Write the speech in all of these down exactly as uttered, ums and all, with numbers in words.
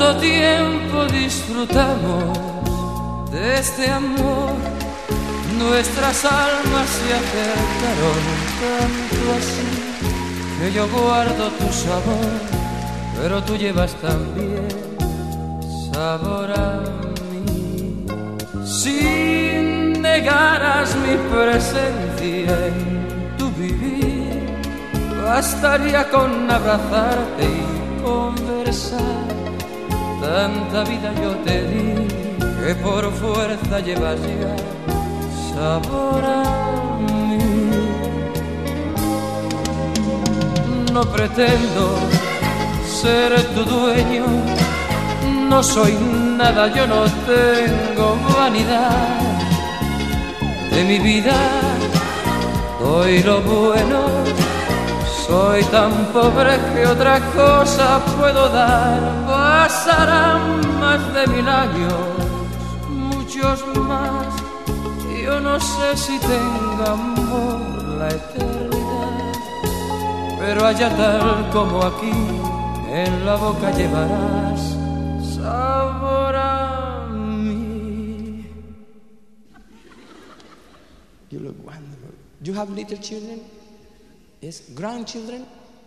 tanto tiempo disfrutamos de este amor, nuestras almas se acercaron tanto así, que yo guardo tu sabor, pero tú llevas también sabor a mí. Si negaras mi presencia en tu vivir, bastaría con abrazarte y conversar. Tanta vida yo te di que por fuerza llevas ya sabor a mí. No pretendo ser tu dueño, no soy nada, yo no tengo vanidad. De mi vida doy lo bueno, soy tan pobre que otra cosa puedo dar. Pasarán más de mil años, muchos más, yo no sé si tenga amor la eternidad, pero allá tal como aquí, en la boca llevarás sabor a mí. You look wonderful. Do you have little children? Yes, grandchildren?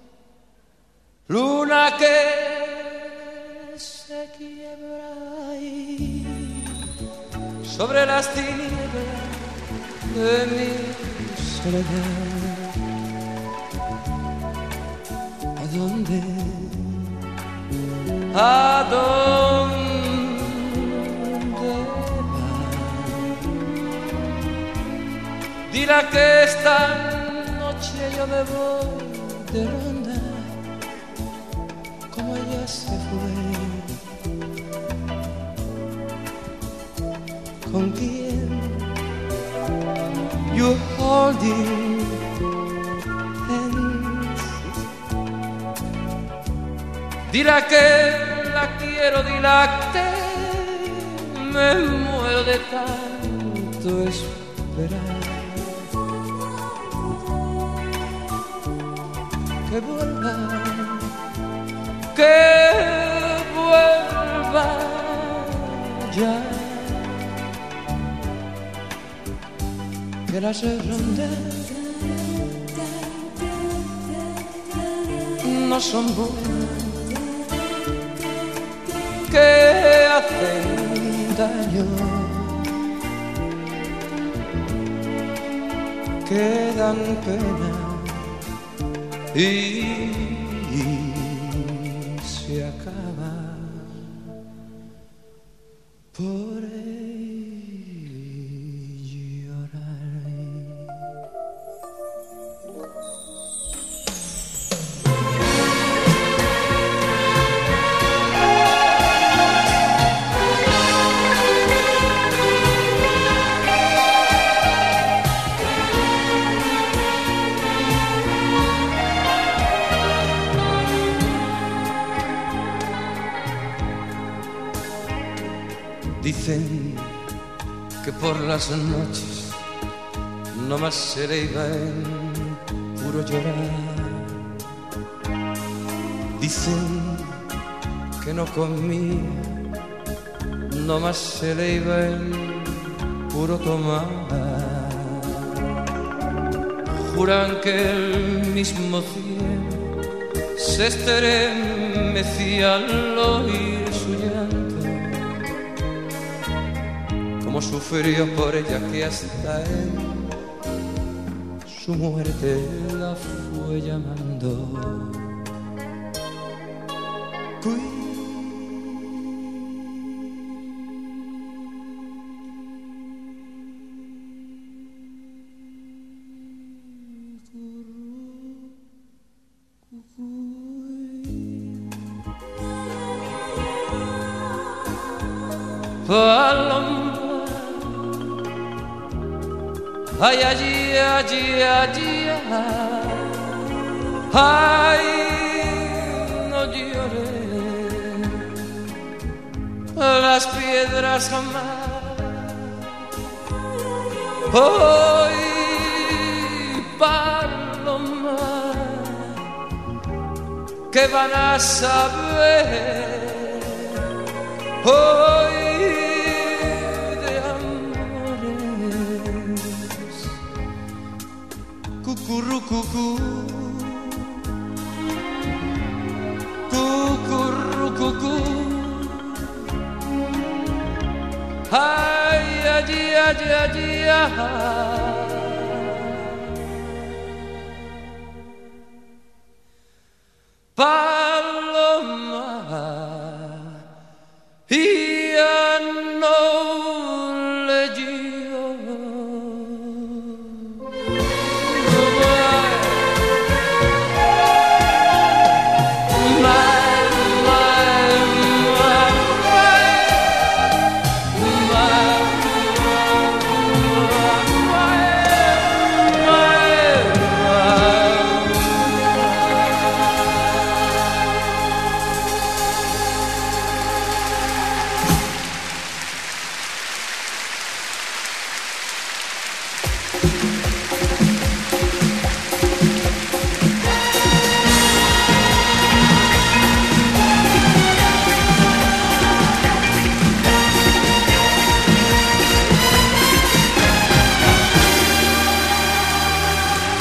Luna que se quiebra ahí sobre las tinieblas de mi soledad. ¿A dónde? ¿A dónde vas? Dile que esta noche yo me voy de ronda, como ella se fue. ¿Con quién? You holding hands. Dirá que la quiero, dirá que me muero de tanto esperar. Que vuelva, que vuelva ya. Que las rondas no son buenas, que hacen daño, que dan pena y se acaba por Dicen que por las noches no más se le iba en puro llorar. Dicen que no comía, no más se le iba en puro tomar. Juran que el mismo cielo se estremecía al oír su llanto. Como sufrió por ella que hasta él su muerte la fue llamando. Paloma, ay, allí, allí, allí, ay, no llores, las piedras jamás, hoy, paloma, que van a saber hoy de amores. Cucurrucucú, cucurrucucú. Ay, allí, allí, allí, ajá. Paloma, y ya no le dio. Thank you.